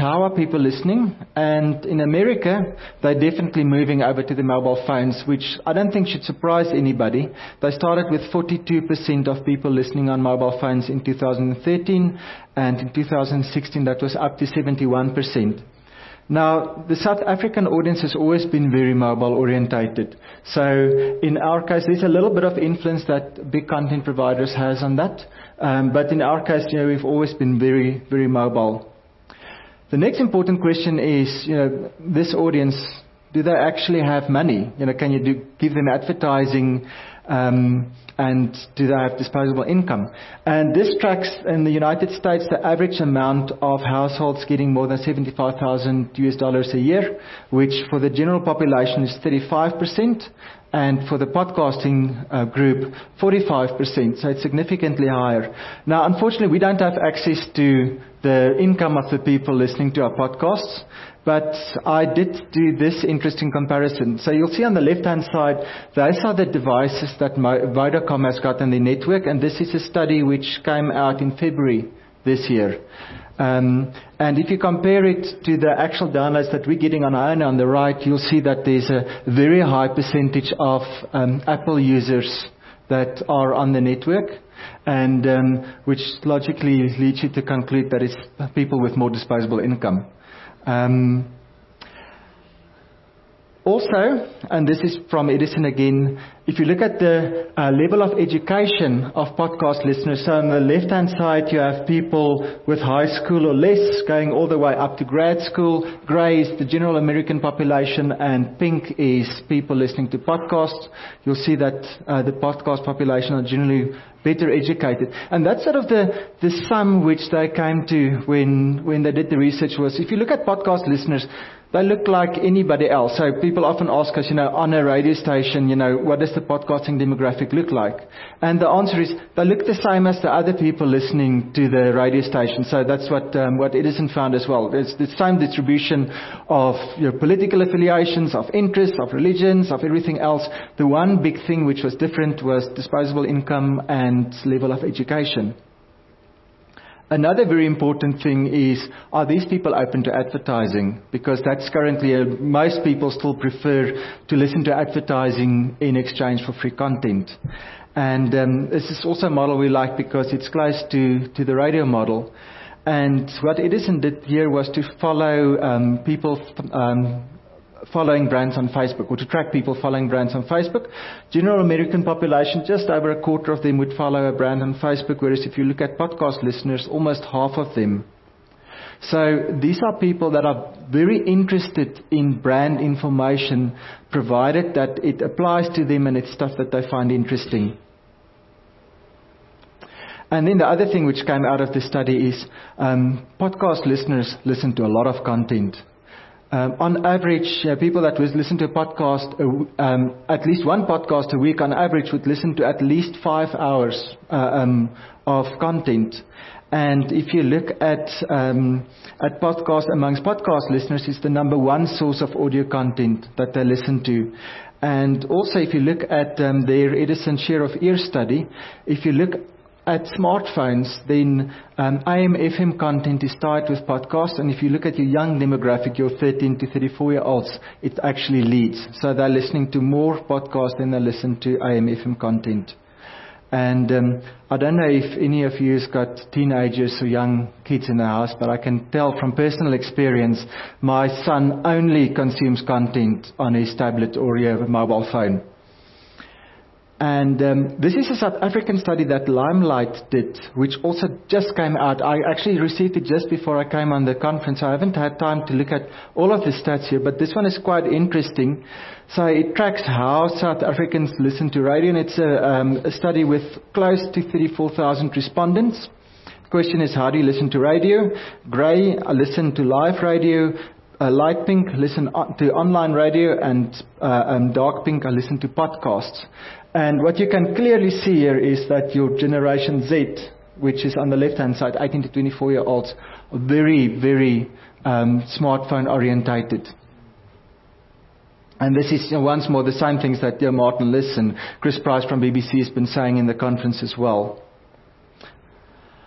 how are people listening? And in America, they're definitely moving over to the mobile phones, which I don't think should surprise anybody. They started with 42% of people listening on mobile phones in 2013, and in 2016 that was up to 71%. Now, the South African audience has always been very mobile orientated. So in our case, there's a little bit of influence that big content providers has on that. But in our case, we've always been very, very mobile. The next important question is, this audience, do they actually have money? Can you give them advertising, and do they have disposable income? And this tracks in the United States the average amount of households getting more than $75,000 a year, which for the general population is 35%, and for the podcasting group, 45%. So it's significantly higher. Now, unfortunately, we don't have access to the income of the people listening to our podcasts, but I did do this interesting comparison. So you'll see on the left-hand side, those are the devices that Vodacom has got on the network, and this is a study which came out in February this year. And if you compare it to the actual downloads that we're getting on our own on the right, you'll see that there's a very high percentage of Apple users that are on the network, and which logically leads you to conclude that it's people with more disposable income. Also, and this is from Edison again, if you look at the level of education of podcast listeners, so on the left-hand side you have people with high school or less going all the way up to grad school. Grey is the general American population, and pink is people listening to podcasts. You'll see that the podcast population are generally better educated. And that's sort of the sum which they came to when they did the research was, if you look at podcast listeners, they look like anybody else. So people often ask us, on a radio station, what does the podcasting demographic look like? And the answer is, they look the same as the other people listening to the radio station. So that's what Edison found as well. There's the same distribution of political affiliations, of interests, of religions, of everything else. The one big thing which was different was disposable income and level of education. Another very important thing is, are these people open to advertising? Because that's currently, most people still prefer to listen to advertising in exchange for free content. And this is also a model we like because it's close to the radio model. And what Edison did here was to follow people following brands on Facebook, or to track people following brands on Facebook. General American population, just over a quarter of them would follow a brand on Facebook, whereas if you look at podcast listeners, almost half of them. So these are people that are very interested in brand information, provided that it applies to them and it's stuff that they find interesting. And then the other thing which came out of this study is podcast listeners listen to a lot of content. On average, people that listen to a podcast, at least one podcast a week on average, would listen to at least 5 hours of content. And if you look at podcasts amongst podcast listeners, it's the number one source of audio content that they listen to. And also, if you look at their Edison Share of Ear study, if you look at smartphones, then AM/FM content is tied with podcasts, and if you look at your young demographic, your 13 to 34-year-olds, it actually leads. So they're listening to more podcasts than they listen to AM/FM content. And I don't know if any of you has got teenagers or young kids in the house, but I can tell from personal experience, my son only consumes content on his tablet or a mobile phone. And this is a South African study that Limelight did, which also just came out. I actually received it just before I came on the conference. I haven't had time to look at all of the stats here, but this one is quite interesting. So it tracks how South Africans listen to radio, and it's a study with close to 34,000 respondents. The question is, how do you listen to radio? Grey, I listen to live radio. Light pink, listen to online radio, and dark pink, I listen to podcasts. And what you can clearly see here is that your Generation Z, which is on the left-hand side, 18 to 24-year-olds, are very, very smartphone orientated. And this is once more the same things that Martin Liss and Chris Price from BBC has been saying in the conference as well.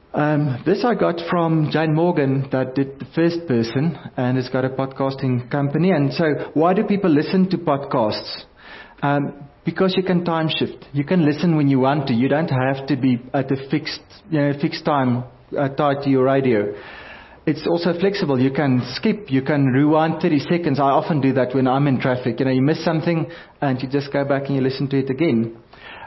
This I got from Jane Morgan, that did The First Person, and has got a podcasting company. And so, why do people listen to podcasts? Because you can time shift. You can listen when you want to. You don't have to be at a fixed time tied to your radio. It's also flexible. You can skip. You can rewind 30 seconds. I often do that when I'm in traffic. You miss something, and you just go back and you listen to it again.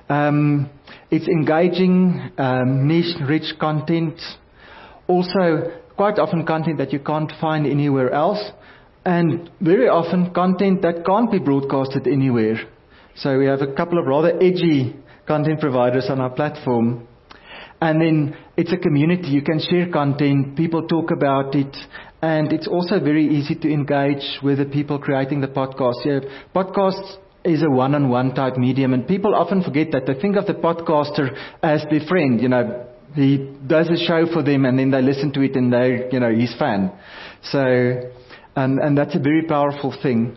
It's engaging, niche-rich content. Also, quite often content that you can't find anywhere else. And very often content that can't be broadcasted anywhere. So we have a couple of rather edgy content providers on our platform. And then it's a community. You can share content, people talk about it, and it's also very easy to engage with the people creating the podcast. Podcasts is a one-on-one type medium, and people often forget that. They think of the podcaster as their friend. He does a show for them, and then they listen to it, and they're, his fan. So, and that's a very powerful thing.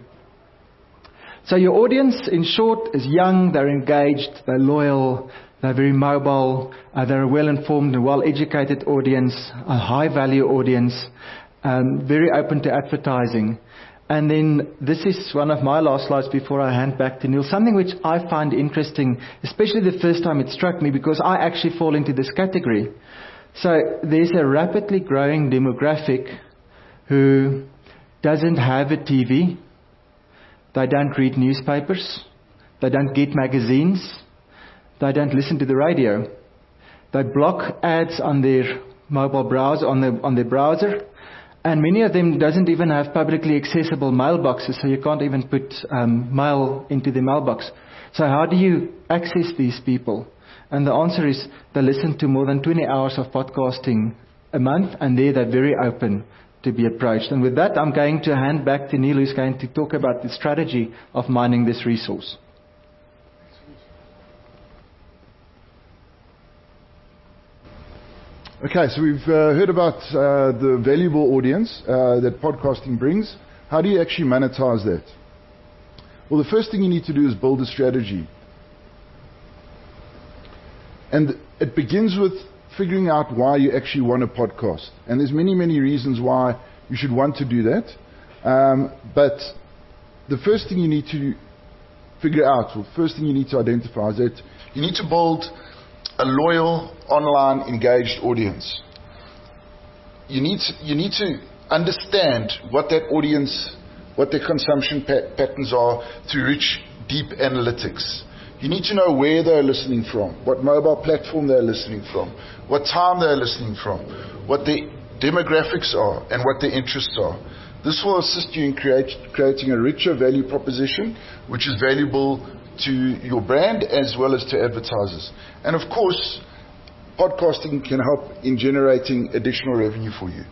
So your audience, in short, is young, they're engaged, they're loyal, they're very mobile, they're a well-informed and well-educated audience, a high-value audience, very open to advertising. And then this is one of my last slides before I hand back to Neil. Something which I find interesting, especially the first time it struck me, because I actually fall into this category. So there's a rapidly growing demographic who doesn't have a TV. They don't read newspapers. They don't get magazines. They don't listen to the radio. They block ads on their mobile browser, on their browser. And many of them doesn't even have publicly accessible mailboxes, so you can't even put mail into the mailbox. So how do you access these people? And the answer is they listen to more than 20 hours of podcasting a month, and they're very open to be approached. And with that, I'm going to hand back to Neil, who's going to talk about the strategy of mining this resource. Okay, so we've heard about the valuable audience that podcasting brings. How do you actually monetize that? Well, the first thing you need to do is build a strategy. And it begins with figuring out why you actually want a podcast. And there's many, many reasons why you should want to do that. But the first thing you need to figure out, or first thing you need to identify, is that you need to build a loyal, online, engaged audience. You need to understand what that audience, what their consumption patterns are through rich, deep analytics. You need to know where they're listening from, what mobile platform they're listening from, what time they're listening from, what their demographics are, and what their interests are. This will assist you in creating a richer value proposition, which is valuable to your brand as well as to advertisers. And of course, podcasting can help in generating additional revenue for you.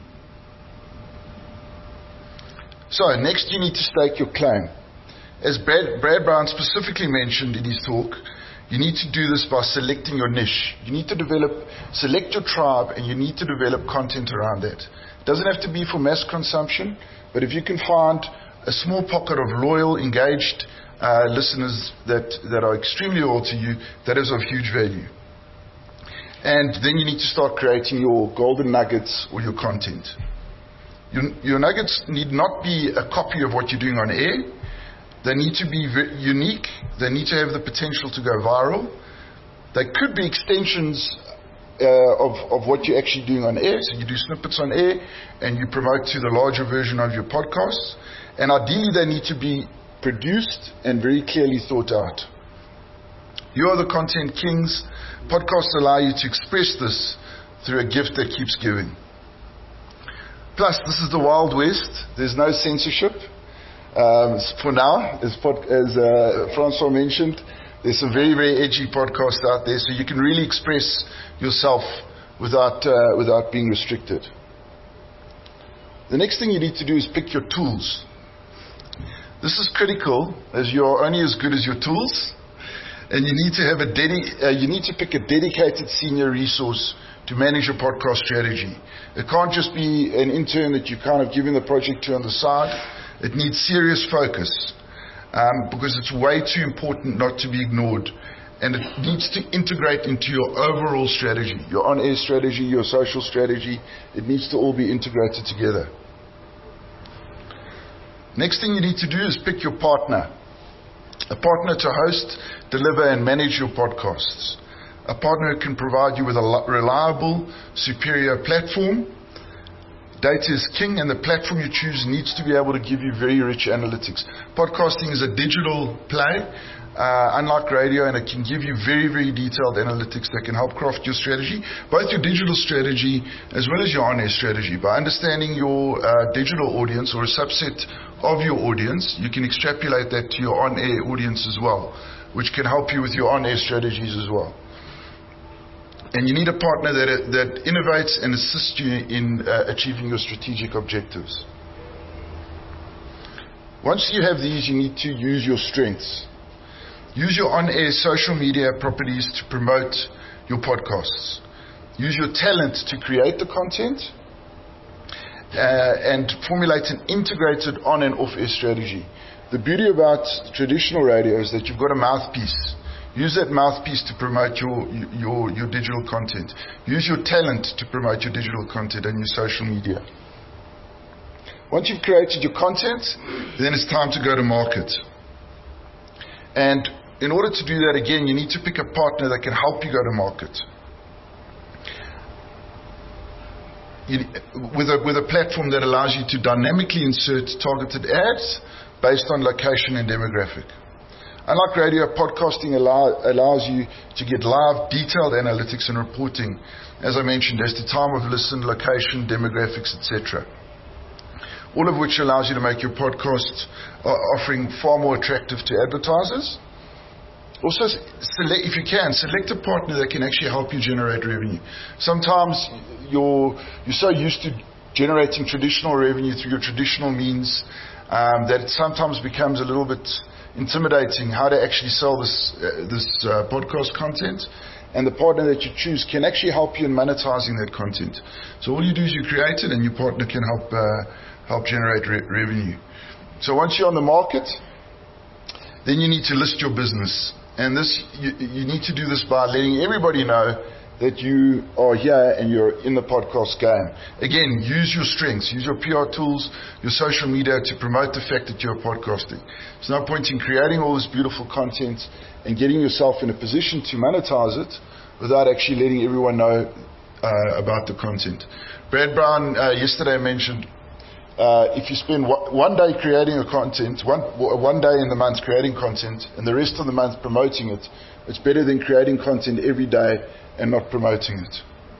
So next you need to stake your claim. As Brad Brown specifically mentioned in his talk, you need to do this by selecting your niche. You need to select your tribe, and you need to develop content around that. It doesn't have to be for mass consumption, but if you can find a small pocket of loyal, engaged listeners that are extremely loyal to you, that is of huge value. And then you need to start creating your golden nuggets or your content. Your nuggets need not be a copy of what you're doing on air. They need to be unique. They need to have the potential to go viral. They could be extensions of what you're actually doing on air. So you do snippets on air and you promote to the larger version of your podcasts. And ideally they need to be produced and very clearly thought out. You are the content kings. Podcasts allow you to express this through a gift that keeps giving. Plus, this is the Wild West. There's no censorship. For now, as Francois mentioned, there's some very, very edgy podcasts out there, so you can really express yourself without being restricted. The next thing you need to do is pick your tools. This is critical, as you are only as good as your tools, and you need to have you need to pick a dedicated senior resource to manage your podcast strategy. It can't just be an intern that you kind of giving the project to on the side. It needs serious focus because it's way too important not to be ignored. and it needs to integrate into your overall strategy, your on-air strategy, your social strategy. It needs to all be integrated together. Next thing you need to do is pick your partner. A partner to host, deliver, and manage your podcasts. A partner who can provide you with a reliable, superior platform. Data is king, and the platform you choose needs to be able to give you very rich analytics. Podcasting is a digital play, unlike radio, and it can give you very, very detailed analytics that can help craft your strategy, both your digital strategy as well as your on-air strategy. By understanding your digital audience or a subset of your audience, you can extrapolate that to your on-air audience as well, which can help you with your on-air strategies as well. And you need a partner that innovates and assists you in achieving your strategic objectives. Once you have these, you need to use your strengths. Use your on-air social media properties to promote your podcasts. Use your talent to create the content and formulate an integrated on and off-air strategy. The beauty about traditional radio is that you've got a mouthpiece. Use that mouthpiece to promote your digital content. Use your talent to promote your digital content and your social media. Once you've created your content, then it's time to go to market. And in order to do that, again, you need to pick a partner that can help you go to market. With a platform that allows you to dynamically insert targeted ads based on location and demographic. Unlike radio, podcasting allows you to get live, detailed analytics and reporting, as I mentioned, as to time of listen, location, demographics, etc. All of which allows you to make your podcast offering far more attractive to advertisers. Also, if you can, select a partner that can actually help you generate revenue. Sometimes you're so used to generating traditional revenue through your traditional means that it sometimes becomes a little bit intimidating how to actually sell this podcast content, and the partner that you choose can actually help you in monetizing that content. So all you do is you create it, and your partner can help generate revenue. So once you're on the market, then you need to list your business, and this you need to do this by letting everybody know that you are here and you're in the podcast game. Again, use your strengths, use your PR tools, your social media to promote the fact that you're podcasting. There's no point in creating all this beautiful content and getting yourself in a position to monetize it without actually letting everyone know about the content. Brad Brown yesterday mentioned if you spend one day creating a content, one day in the month creating content, and the rest of the month promoting it, it's better than creating content every day and not promoting it.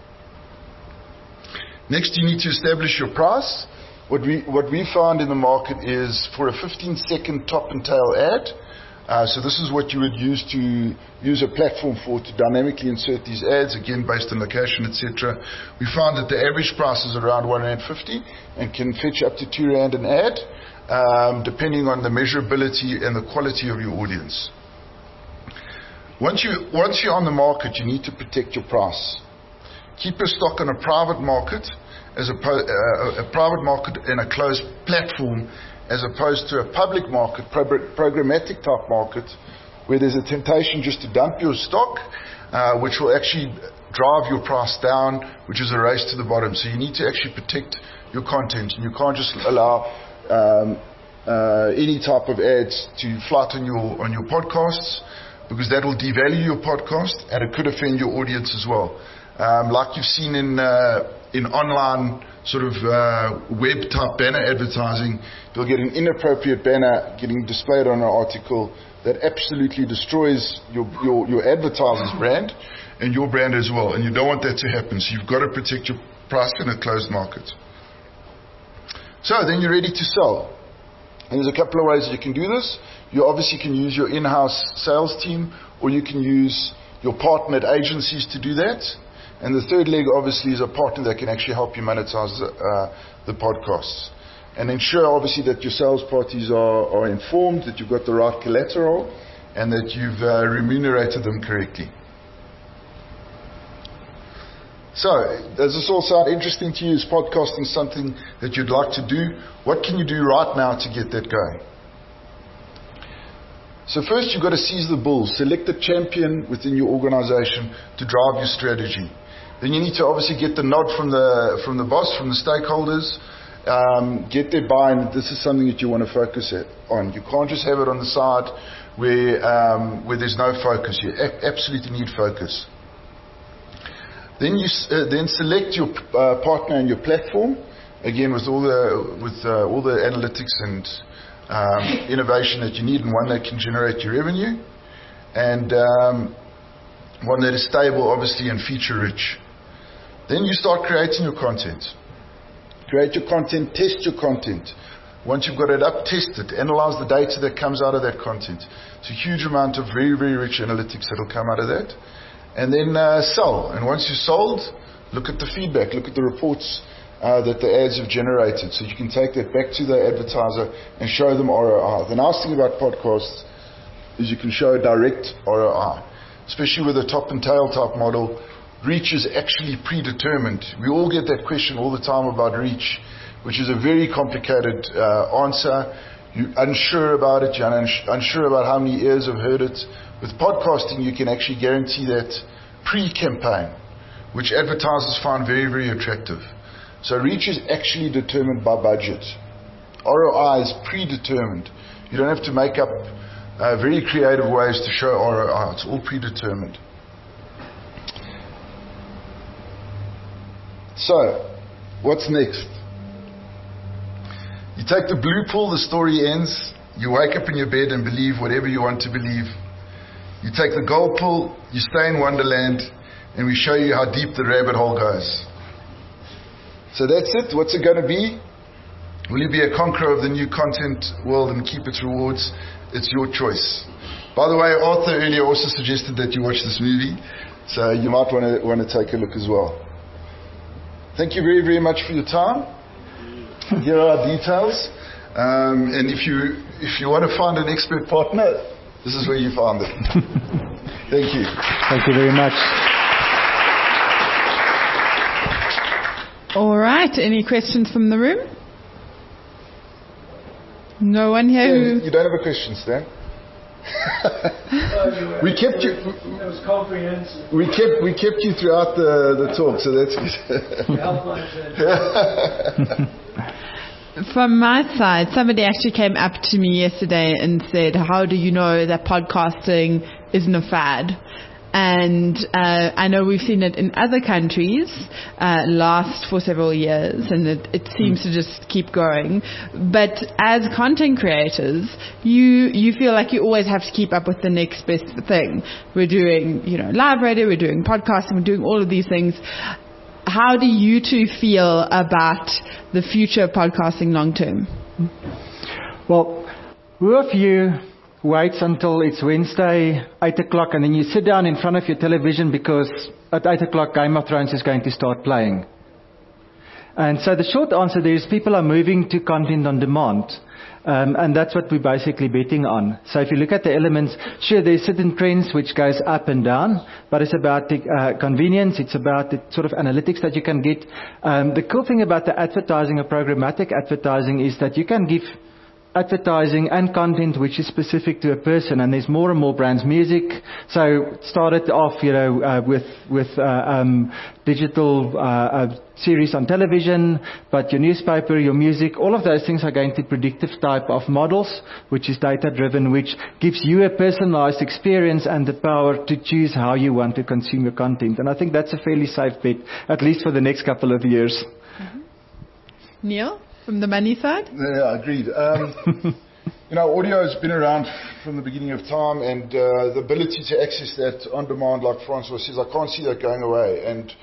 Next, you need to establish your price. What we found in the market is for a 15-second top and tail ad. So this is what you would use to use a platform for to dynamically insert these ads, again based on location, etc. We found that the average price is around R1.50 and can fetch up to R2 an ad, depending on the measurability and the quality of your audience. Once you're on the market, you need to protect your price. Keep your stock on a private market, a private market in a closed platform, as opposed to a public market, programmatic type market, where there's a temptation just to dump your stock, which will actually drive your price down, which is a race to the bottom. So you need to actually protect your content, and you can't just allow any type of ads to flout on your podcasts, because that will devalue your podcast and it could offend your audience as well. Like you've seen in online sort of web type banner advertising, you'll get an inappropriate banner getting displayed on an article that absolutely destroys your advertiser's brand and your brand as well, and you don't want that to happen. So you've got to protect your price in a closed market. So then you're ready to sell. And there's a couple of ways that you can do this. You obviously can use your in-house sales team, or you can use your partnered agencies to do that. And the third leg, obviously, is a partner that can actually help you monetize the podcasts. And ensure, obviously, that your sales parties are informed, that you've got the right collateral, and that you've remunerated them correctly. So, does this all sound interesting to you? Is podcasting something that you'd like to do? What can you do right now to get that going? So first you've got to seize the bull. Select a champion within your organization to drive your strategy. Then you need to obviously get the nod from the boss, from the stakeholders, get their buy-in. This is something that you want to focus on. You can't just have it on the side where there's no focus. You absolutely need focus. Then you then select your partner and your platform, again with all the analytics and innovation that you need, and one that can generate your revenue, and one that is stable, obviously, and feature rich. Then you start creating your content. Create your content, test your content. Once you've got it up, test it. Analyze the data that comes out of that content. It's a huge amount of very, very rich analytics that will come out of that. And then sell. And once you've sold, look at the feedback, look at the reports that the ads have generated. So you can take that back to the advertiser and show them ROI. The nice thing about podcasts is you can show direct ROI. Especially with a top and tail type model, reach is actually predetermined. We all get that question all the time about reach, which is a very complicated answer. You're unsure about it. You're unsure about how many ears have heard it. With podcasting, you can actually guarantee that pre-campaign, which advertisers find very, very attractive. So reach is actually determined by budget. ROI is predetermined. You don't have to make up very creative ways to show ROI. It's all predetermined. So, what's next? You take the blue pill, the story ends. You wake up in your bed and believe whatever you want to believe. You take the gold pill, you stay in Wonderland, and we show you how deep the rabbit hole goes. So that's it. What's it going to be? Will you be a conqueror of the new content world and keep its rewards? It's your choice. By the way, Arthur earlier also suggested that you watch this movie, so you might want to take a look as well. Thank you very, very much for your time. Here are our details. And if you want to find an expert partner, this is where you found it. Thank you. Thank you very much. All right. Any questions from the room? No one here? You don't have a question, Stan? We kept you. It was comprehensive. We kept you throughout the talk, so that's good. From my side, somebody actually came up to me yesterday and said, "How do you know that podcasting isn't a fad?" And I know we've seen it in other countries last for several years, and it seems to just keep going. But as content creators, you feel like you always have to keep up with the next best thing. We're doing, live radio, we're doing podcasting, we're doing all of these things. How do you two feel about the future of podcasting long term? Well, who of you waits until it's Wednesday, 8 o'clock, and then you sit down in front of your television because at 8 o'clock Game of Thrones is going to start playing? And so the short answer there is people are moving to content on demand. And that's what we're basically betting on. So if you look at the elements, sure, there's certain trends which goes up and down, but it's about the convenience, it's about the sort of analytics that you can get. The cool thing about the advertising or programmatic advertising is that you can give advertising and content which is specific to a person, and there's more and more brands. Music, so it started off with digital series on television, but your newspaper, your music, all of those things are going to predictive type of models, which is data driven, which gives you a personalized experience and the power to choose how you want to consume your content. And I think that's a fairly safe bet, at least for the next couple of years. Mm-hmm. Neil? From the money side? Yeah, agreed. Audio has been around from the beginning of time, and the ability to access that on demand, like Francois says, I can't see that going away. And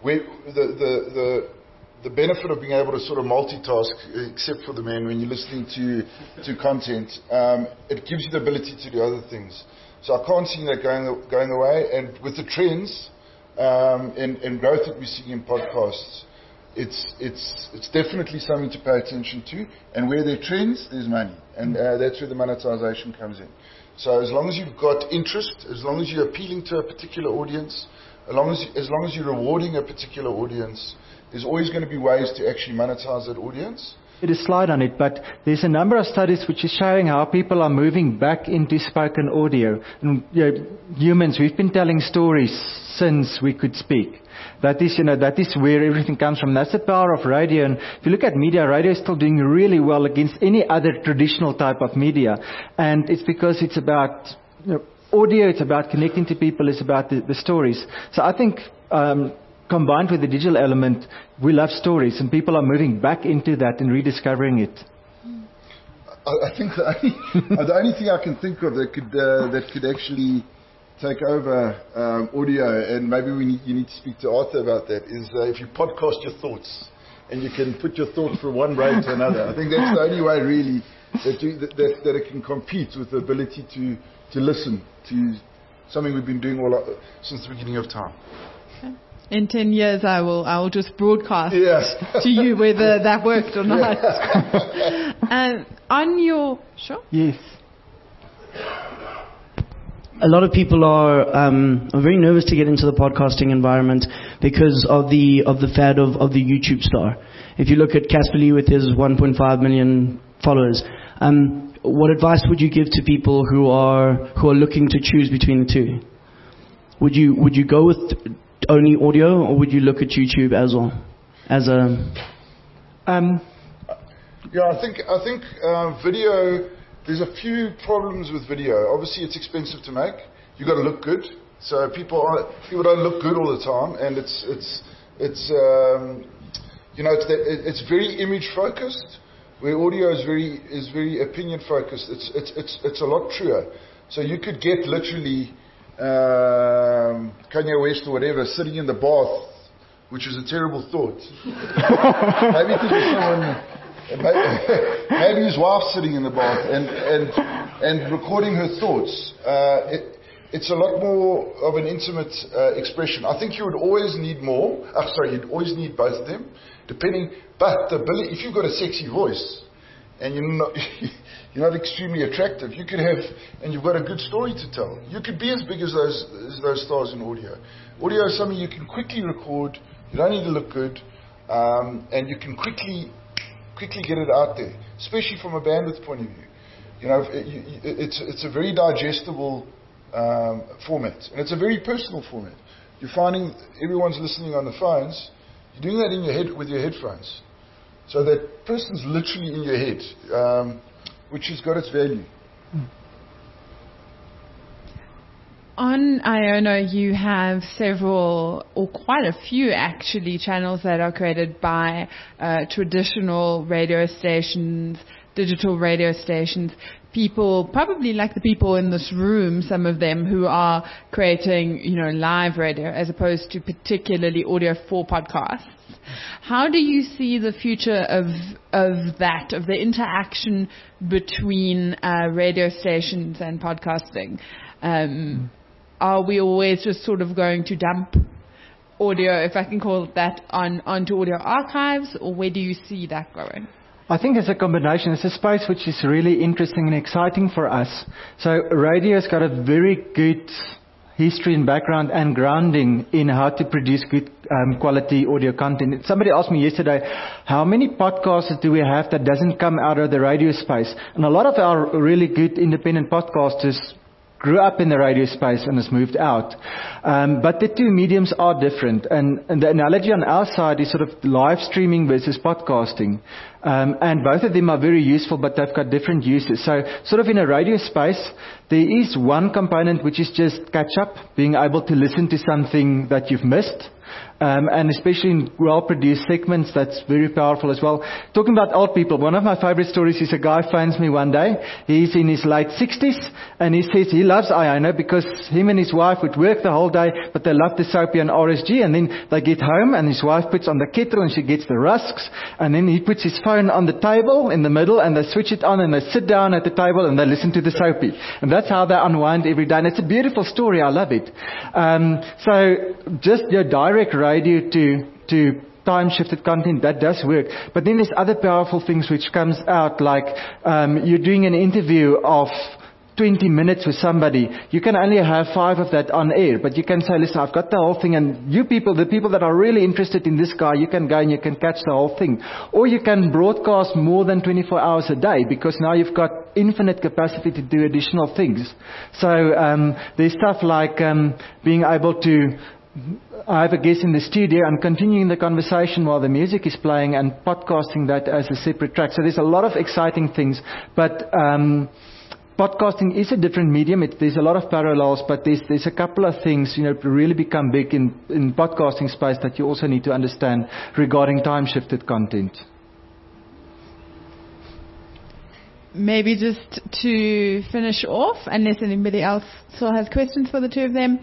the benefit of being able to sort of multitask, except for the men, when you're listening to content, it gives you the ability to do other things. So I can't see that going away. And with the trends and growth that we're seeing in podcasts, it's definitely something to pay attention to, and where there are trends, there's money, and that's where the monetization comes in. So as long as you've got interest, as long as you're appealing to a particular audience, as long as you're rewarding a particular audience, there's always going to be ways to actually monetize that audience. did a slide on it, but there's a number of studies which is showing how people are moving back into spoken audio. And humans, we've been telling stories since we could speak. That is where everything comes from. That's the power of radio. And if you look at media, radio is still doing really well against any other traditional type of media. And it's because it's about audio, it's about connecting to people, it's about the stories. So I think combined with the digital element, we love stories, and people are moving back into that and rediscovering it. I think the only thing I can think of that could actually take over audio, and maybe you need to speak to Arthur about that, is if you podcast your thoughts and you can put your thoughts from one brain to another. I think that's the only way really that it can compete with the ability to listen to something we've been doing since the beginning of time. In 10 years, I will just broadcast yes. to you whether that worked or not. On your sure. Yes. A lot of people are very nervous to get into the podcasting environment because of the fad of the YouTube star. If you look at Casper Lee with his 1.5 million followers, what advice would you give to people who are looking to choose between the two? Would you go with only audio, or would you look at YouTube as well? Yeah, I think video. There's a few problems with video. Obviously, it's expensive to make. You got to look good. So people don't look good all the time, and it's very image focused. Where audio is very opinion focused. It's a lot truer. So you could get literally Kanye West or whatever sitting in the bath, which is a terrible thought. Maybe to someone. Maybe his wife's sitting in the bath and recording her thoughts. It's a lot more of an intimate expression. I think you would always need more. You'd always need both of them, depending. But the ability, if you've got a sexy voice and you're not extremely attractive, you could have, and you've got a good story to tell. You could be as big as those stars in audio. Audio is something you can quickly record. You don't need to look good, and you can quickly get it out there, especially from a bandwidth point of view. It's a very digestible format, and it's a very personal format. You're finding everyone's listening on the phones. You're doing that in your head with your headphones, so that person's literally in your head, which has got its value. On Iono, you have several, or quite a few actually, channels that are created by traditional radio stations, digital radio stations, people, probably like the people in this room, some of them who are creating, live radio as opposed to particularly audio for podcasts. How do you see the future of the interaction between radio stations and podcasting? Are we always just sort of going to dump audio, if I can call it that, onto audio archives, or where do you see that going? I think it's a combination. It's a space which is really interesting and exciting for us. So radio's got a very good history and background and grounding in how to produce good quality audio content. Somebody asked me yesterday, how many podcasts do we have that doesn't come out of the radio space? And a lot of our really good independent podcasters grew up in the radio space and has moved out. But the two mediums are different. And the analogy on our side is sort of live streaming versus podcasting. And both of them are very useful, but they've got different uses. So sort of in a radio space, there is one component which is just catch up, being able to listen to something that you've missed. And especially in well-produced segments, that's very powerful as well. Talking about old people, one of my favorite stories is a guy phones me one day. He's in his late 60s, and he says he loves Iono because him and his wife would work the whole day, but they love the soapy and RSG, and then they get home, and his wife puts on the kettle, and she gets the rusks, and then he puts his phone on the table in the middle, and they switch it on, and they sit down at the table, and they listen to the soapy. And that's how they unwind every day, and it's a beautiful story. I love it. So just your direct radio to time-shifted content, that does work. But then there's other powerful things which comes out, like you're doing an interview of 20 minutes with somebody, you can only have 5 of that on air. But you can say, listen, I've got the whole thing, and you people, the people that are really interested in this guy, you can go and you can catch the whole thing. Or you can broadcast more than 24 hours a day, because now you've got infinite capacity to do additional things. So there's stuff like being able to, I have a guest in the studio and continuing the conversation while the music is playing and podcasting that as a separate track. So there's a lot of exciting things, but podcasting is a different medium. There's a lot of parallels, but there's a couple of things, to really become big in podcasting space that you also need to understand regarding time-shifted content. Maybe just to finish off, unless anybody else still has questions for the two of them.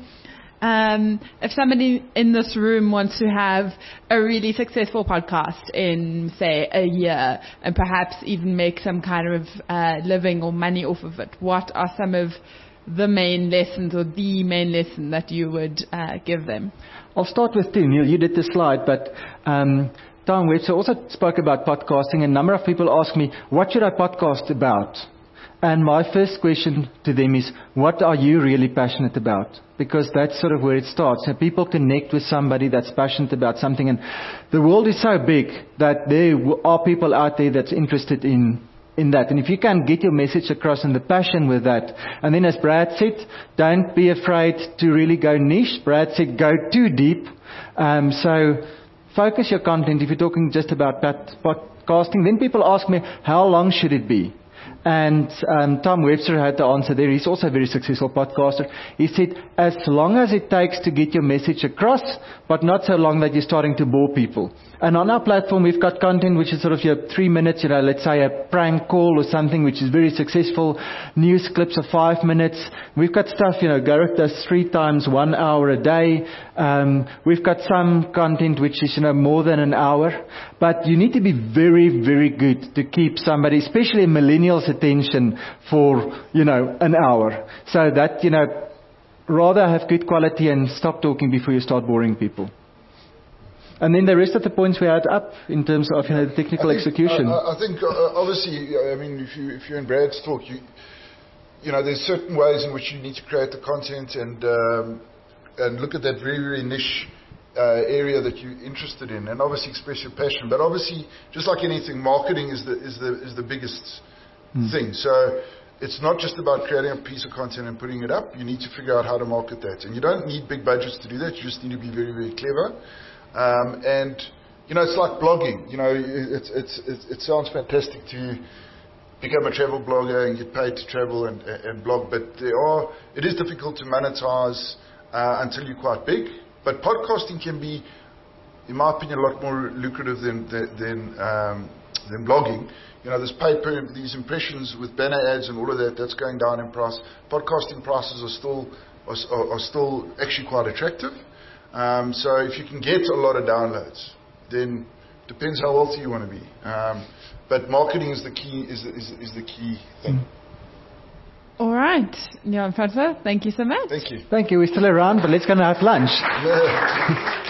If somebody in this room wants to have a really successful podcast in, say, a year, and perhaps even make some kind of living or money off of it, what are some of the main lessons or the main lesson that you would give them? I'll start with Tim. You did the slide, but Tom Webster also spoke about podcasting, and a number of people ask me, what should I podcast about? And my first question to them is, what are you really passionate about? Because that's sort of where it starts. So people connect with somebody that's passionate about something. And the world is so big that there are people out there that's interested in that. And if you can get your message across and the passion with that. And then as Brad said, don't be afraid to really go niche. Brad said, go too deep. So focus your content. If you're talking just about podcasting, then people ask me, how long should it be? And Tom Webster had the answer there. He's also a very successful podcaster. He said, as long as it takes to get your message across, but not so long that you're starting to bore people. And on our platform, we've got content which is sort of your 3 minutes, let's say a prank call or something which is very successful. News clips of 5 minutes. We've got stuff, Gareth does 3 times 1 hour a day. We've got some content which is, more than an hour. But you need to be very, very good to keep somebody, especially a millennial's attention for, an hour. So that, rather have good quality and stop talking before you start boring people. And then the rest of the points we had up in terms of the technical execution. I think obviously, if you're in Brad's talk, there's certain ways in which you need to create the content and look at that very, very niche area that you're interested in, and obviously express your passion. But obviously, just like anything, marketing is the biggest thing. So it's not just about creating a piece of content and putting it up. You need to figure out how to market that, and you don't need big budgets to do that. You just need to be very, very clever. And it's like blogging. It sounds fantastic to become a travel blogger and get paid to travel and blog, but it is difficult to monetize until you're quite big. But podcasting can be, in my opinion, a lot more lucrative than blogging. This paper, these impressions with banner ads and all of that's going down in price. Podcasting prices are still actually quite attractive. So if you can get a lot of downloads, then depends how wealthy you want to be. But marketing is the key is the key thing. All right, Jan Francois, thank you so much. Thank you. Thank you. We're still around, but let's go and have lunch.